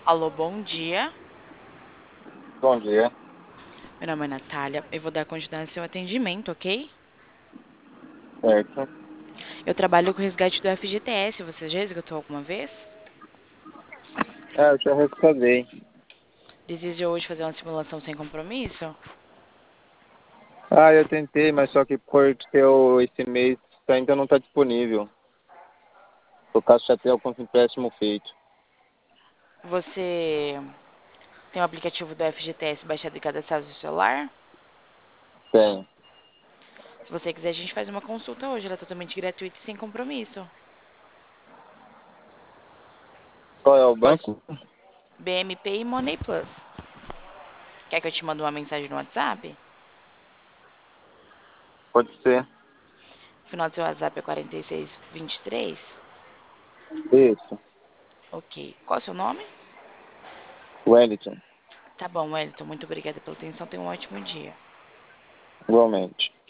Alô, bom dia. Bom dia. Meu nome é Natália. Eu vou dar continuidade ao seu atendimento, ok? Certo. Eu trabalho com o resgate do FGTS. Você já resgatou alguma vez? Eu já rescatei. Deseja hoje fazer uma simulação sem compromisso? Eu tentei, mas só que porque esse mês ainda não está disponível. Por causa já tem alguns empréstimos feitos. Você tem o aplicativo do FGTS baixado e cadastrado no seu celular? Tem. Se você quiser, a gente faz uma consulta hoje. Ela é totalmente gratuita e sem compromisso. Qual é o Pode. banco? BMP e Money Plus. Quer que eu te mande uma mensagem no WhatsApp? Pode ser. O final do seu WhatsApp é 4623? Isso. Ok. Qual é o seu nome? Wellington. Tá bom, Wellington. Muito obrigada pela atenção. Tenha um ótimo dia. Igualmente.